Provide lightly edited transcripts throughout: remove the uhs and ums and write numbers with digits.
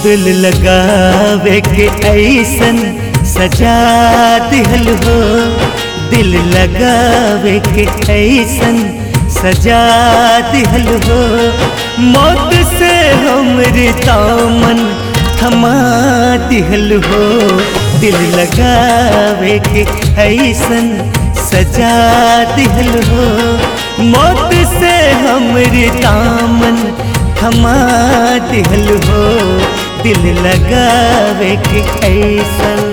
दिल लगावे के ऐसन सजा दिहल हो, दिल लगावे के ऐसन सजा दिहल हो। मौत से हमरे दामन थमा दिहल हो, दिल लगावे के ऐसन सजा दिहल हो। मौत से हमरे दामन थमा दिहल हो, दिल लगावे के ऐसन।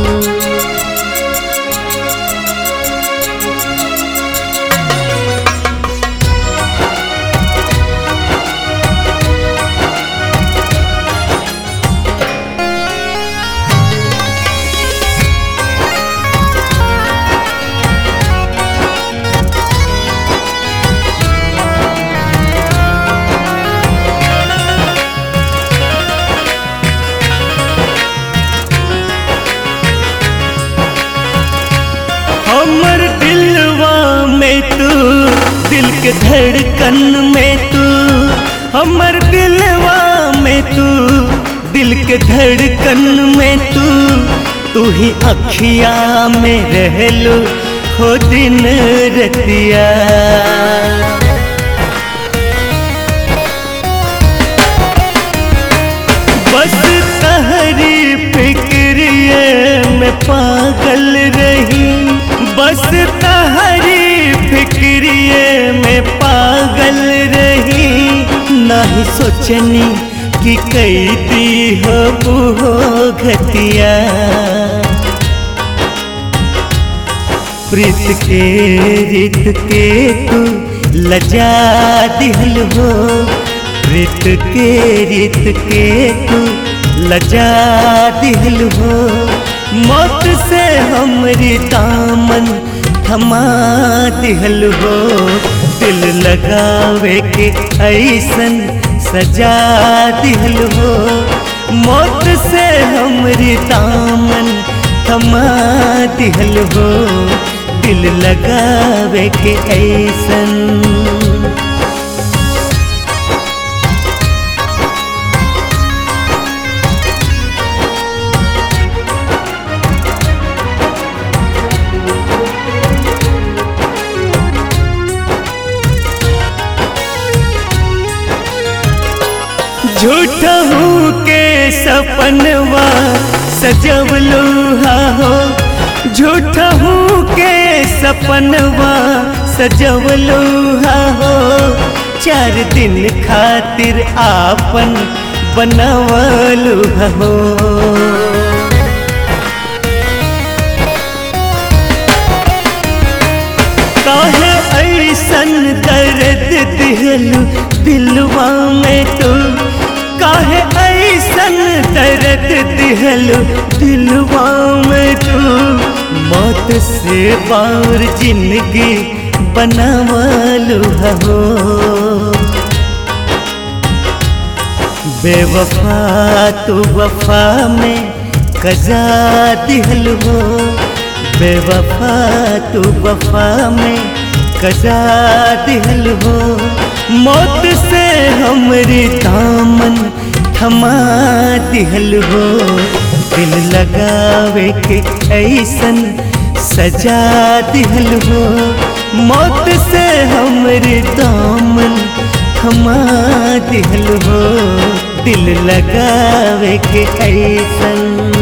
हमर दिलवा में तू, दिल के धड़कन में तू, हमर दिलवा में तू, दिल के धड़कन में तू, तू ही अखिया में रहलो हो दिन रतिया। बस तहरी फिक्रिये में पागल रही, बस तहरी फिक्रिये में पागल रही। नहीं सोचनी कि कैदी हो वो घतिया। प्रीत के रीत के तू लजा दिहल हो, प्रीत के रीत के तू लजा दिहल हो। मौत से हमरी दामन थमा दिहल हो, दिल लगावे के ऐसन सजा दिहल हो। मौत से हमरी दामन थमा दिहल हो, दिल लगावे के ऐसन। झूठा हूँ के सपनवा सजवलू हो, झूठा हूँ के सपनवा सजवलू हो। 4 दिन खातिर आपन बनवलू हो। काहे ऐसन दर्द दिहलू दिलवा में तू, काहे ऐसन दर्द दिहलू दिलवा में तू। मौत से बार जिंदगी बनावलू हो। बेवफा तू वफा में कजा दिहल हो, बेवफा तू वफा में कजा दिहल हो। मौत से हमरी दामन थमा दिहल हो, दिल लगावे के ऐसन सजा दिहल हो। मौत से हमरी दामन थमा दिहल हो, दिल लगावे के ऐसन।